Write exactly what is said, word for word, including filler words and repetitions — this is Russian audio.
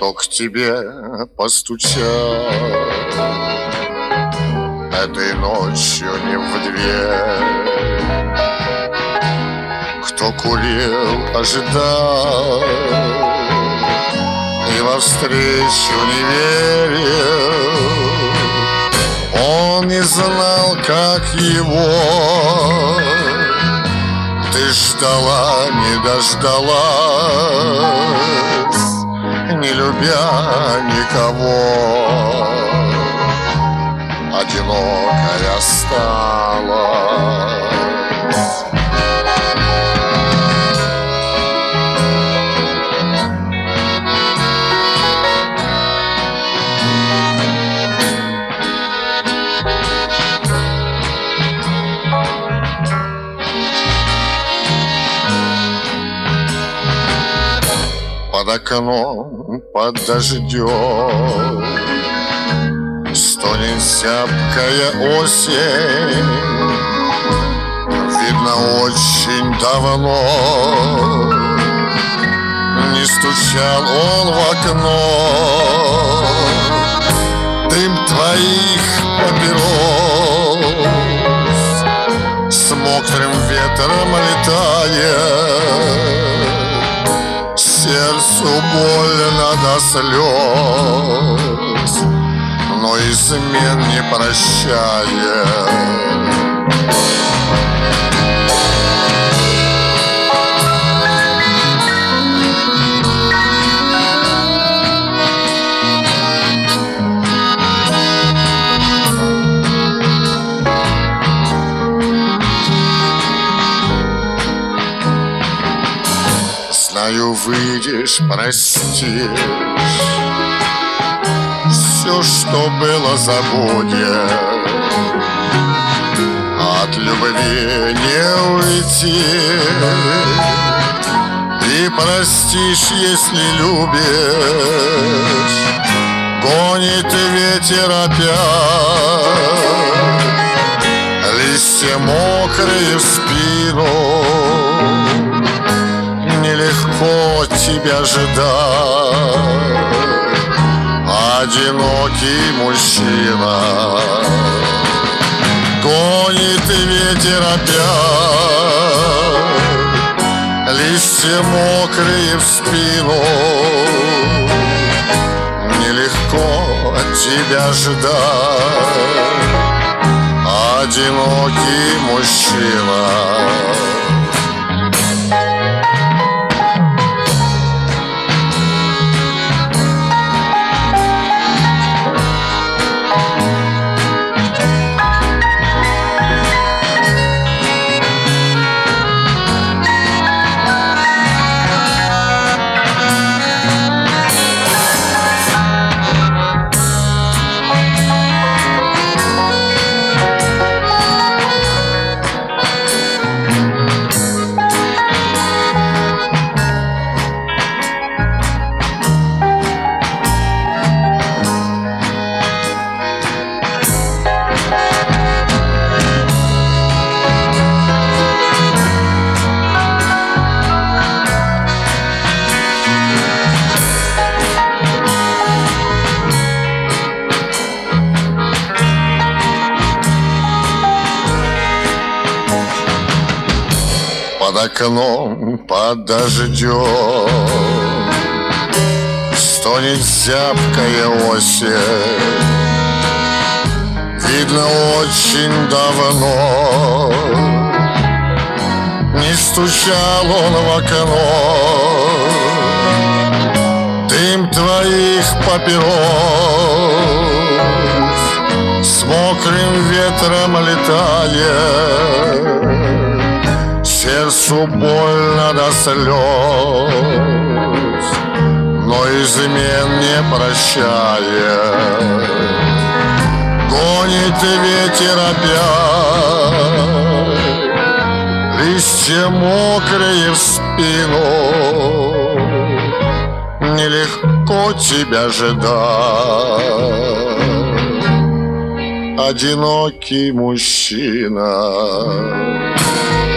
Кто к тебе постучал этой ночью не в дверь? Кто курил, ожидал и во встречу не верил? Он не знал, как его ты ждала, не дождалась, не любя никого, одинокая осталась. Под окном, под дождем стонет зябкая осень. Видно, очень давно не стучал он в окно. Дым твоих папирос с мокрым ветром летает. Сердцу больно до слез, но измен не прощает. Знаю, выйдешь, простишь, все, что было, забудешь. От любви не уйти, и простишь, если любишь. Гонит ветер опять листья мокрые в спину. Нелегко тебя ждать, одинокий мужчина. Гонит ветер опять листья мокрые в спину. Нелегко тебя ждать, одинокий мужчина. Под окном, под дождем стонет зябкая осень. Видно, очень давно не стучал он в окно. Дым твоих папирос с мокрым ветром летает. Сердцу больно до слез, но измен не прощает. Гонит ветер опять листья мокрые в спину. Нелегко тебя ждать, одинокий мужчина.